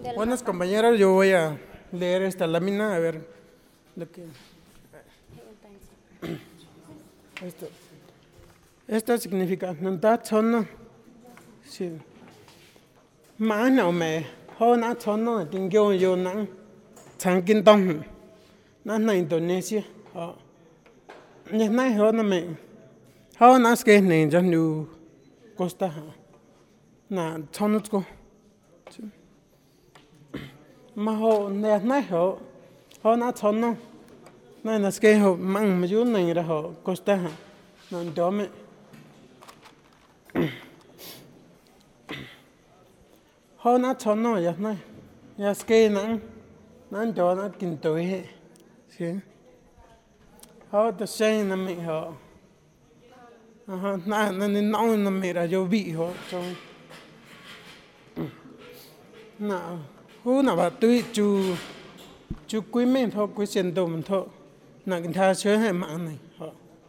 Buenas compañeros, yo voy a leer esta lámina a ver lo que... Esto significa nanta chono. Sí. Mã nào mẹ ho na chono tình yêu yo nang chang kin tong na Indonesia. Nhật nay ho na mẹ ho na ske ne jan nu Costa na chono ko. Mà họ nhật nay họ na chono na na ske ho mang mà ju này ra họ Costa na đó mẹ họ na chono ya na ya ske na đó na kinh tối hết xí họ tự xây na mẹ họ na nên nói na mẹ ra vô vị họ trong na hú na bà tui chú quý mình thôi quý sen đồ mình thôi na kinh tha chơi hay mạng này họ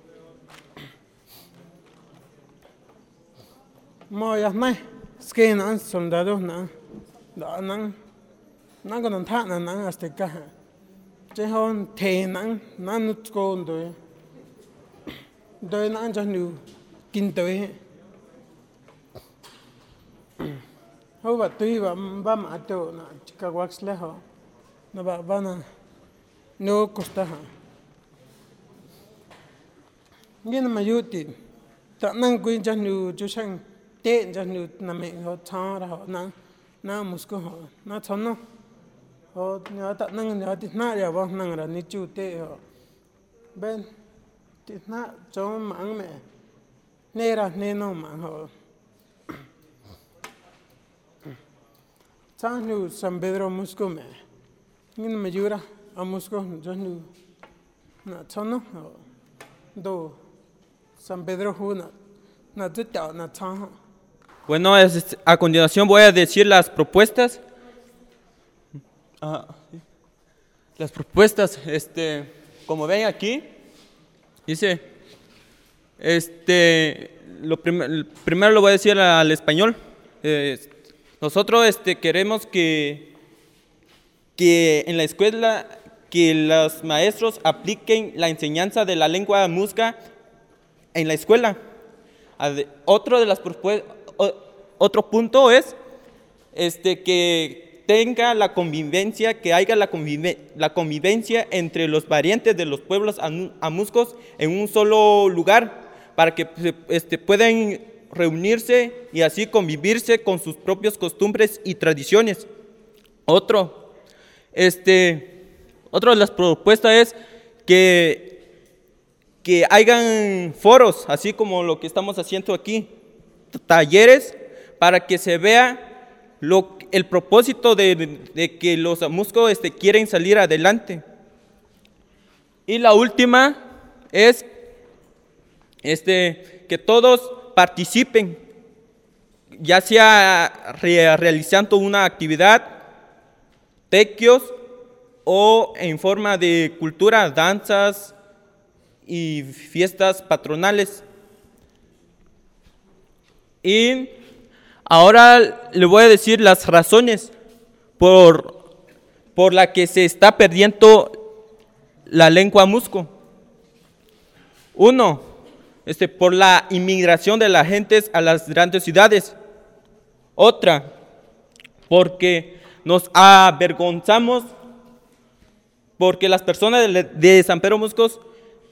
mà ya này ske na soldado na đó na còn thắt na azteca chế hôn thề na nút cô đôi na cho nhiều kinh tế hô bà tui bà mà tổ na chica wax le ho na bà na no costa ha nghe mà yuti ta năng quy cho nhiều chú sang tệ cho nhiều na mẹ họ cha ra họ na musko họ na chon no họ nhớ ta năng nhớ tít na ya vong năng ra ni chú tệ họ bên tít na cho mạng mẹ nè ra nè no mạng họ cha nhiều San Pedro musko mẹ nghe mà yura a musko cho nhiều na chon no do San Pedro hu na tít ta na cha. Bueno, a continuación voy a decir las propuestas. Las propuestas, como ven aquí, dice, primero lo voy a decir al español. Nosotros queremos que en la escuela, que los maestros apliquen la enseñanza de la lengua muisca en la escuela. Otro punto es que tenga la convivencia, que haya la convivencia entre los variantes de los pueblos amuscos en un solo lugar, para que puedan reunirse y así convivirse con sus propias costumbres y tradiciones. Otra de las propuestas es que hayan foros, así como lo que estamos haciendo aquí, talleres, para que se vea el propósito de que los amuscos quieren salir adelante. Y la última es que todos participen, ya sea realizando una actividad, tequios o en forma de cultura, danzas y fiestas patronales. Y ahora le voy a decir las razones por la que se está perdiendo la lengua musco. Uno, por la inmigración de las gentes a las grandes ciudades. Otra, porque nos avergonzamos, porque las personas de San Pedro Muscos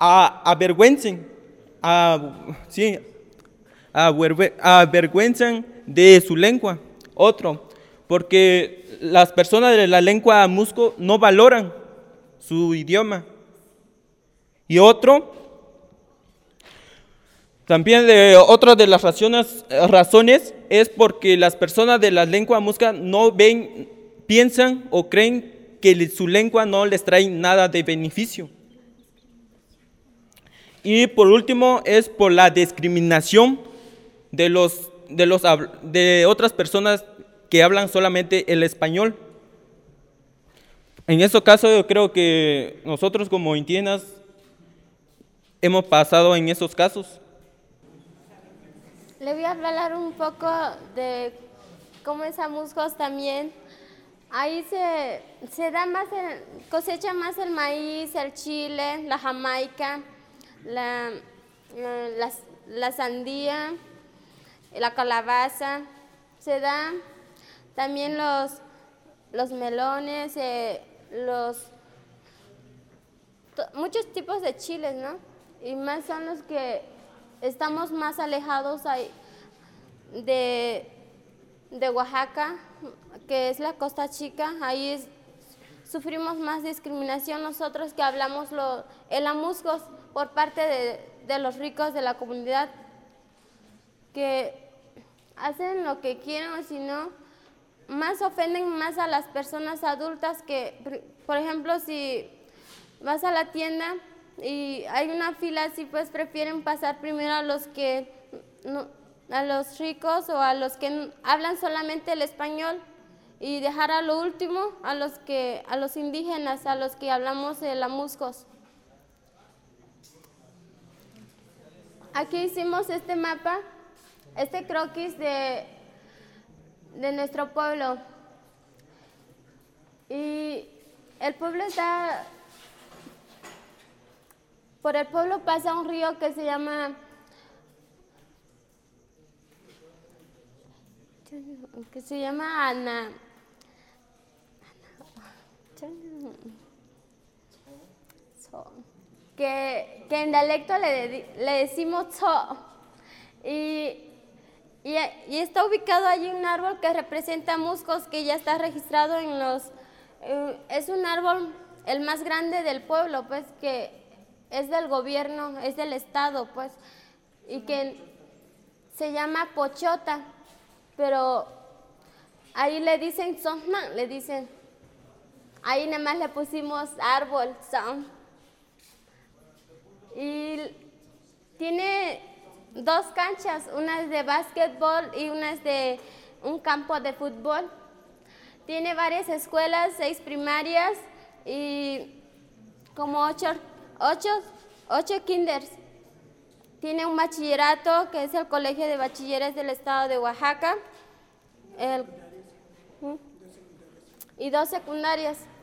avergüenzan de su lengua. Otro, porque las personas de la lengua musco no valoran su idioma. Y otra de las razones es porque las personas de la lengua musca no piensan o creen que su lengua no les trae nada de beneficio. Y por último es por la discriminación de otras personas que hablan solamente el español. En ese caso yo creo que nosotros como indígenas hemos pasado en esos casos. Le voy a hablar un poco de cómo es Amuscos también Ahí se da más, cosecha más el maíz, el chile, la jamaica, la sandía, la calabaza. Se da también los melones, muchos tipos de chiles, ¿no? Y más son los que estamos más alejados ahí de Oaxaca, que es la Costa Chica. Ahí sufrimos más discriminación nosotros que hablamos el amuscos por parte de los ricos de la comunidad, que hacen lo que quieren, o si no, más ofenden más a las personas adultas que, por ejemplo, si vas a la tienda y hay una fila así, pues prefieren pasar primero a los ricos o a los que hablan solamente el español y dejar a lo último a los indígenas, a los que hablamos el amuscos. Aquí hicimos este mapa, este croquis de nuestro pueblo. Y el pueblo está... Por el pueblo pasa un río que se llama... Ana. Que en dialecto le decimos Tso. Y está ubicado allí un árbol que representa muscos, que ya está registrado es un árbol el más grande del pueblo, pues, que es del gobierno, es del estado, pues, y que se llama pochota, pero ahí le dicen Sohna, le dicen. Ahí nada más le pusimos árbol, son. Y tiene 2 canchas, una es de básquetbol y una es de un campo de fútbol. Tiene varias escuelas, 6 primarias y como 8 kinders. Tiene un bachillerato, que es el Colegio de Bachilleres del Estado de Oaxaca, y 2 secundarias.